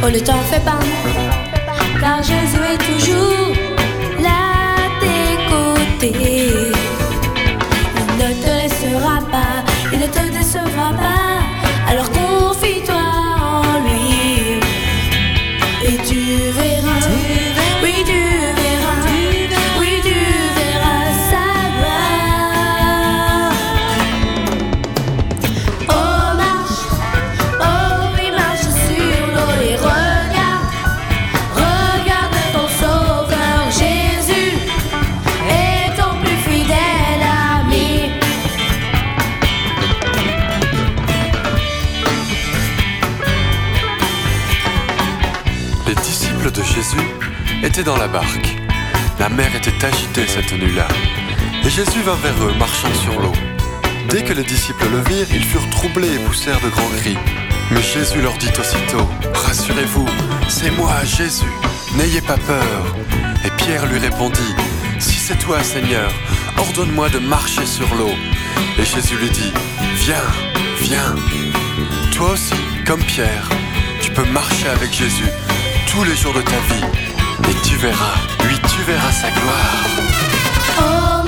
Oh, ne t'en fais pas, car Jésus est toujours là à tes côtés. Il ne te laissera pas, il ne te décevra pas. Alors confie-toi en lui et tu verras, oui tu verras, oui tu verras sa gloire. Oh marche, oh oui marche sur l'eau et regarde ton sauveur Jésus est ton plus fidèle ami. Les disciples de Jésus étaient dans la barque. La mer était agitée cette nuit-là. Et Jésus vint vers eux, marchant sur l'eau. Dès que les disciples le virent, ils furent troublés et poussèrent de grands cris. Mais Jésus leur dit aussitôt: rassurez-vous, c'est moi, Jésus, n'ayez pas peur. Et Pierre lui répondit: si c'est toi, Seigneur, ordonne-moi de marcher sur l'eau. Et Jésus lui dit: viens, viens. Toi aussi, comme Pierre, tu peux marcher avec Jésus tous les jours de ta vie. Et tu verras, lui, tu verras sa gloire. Oh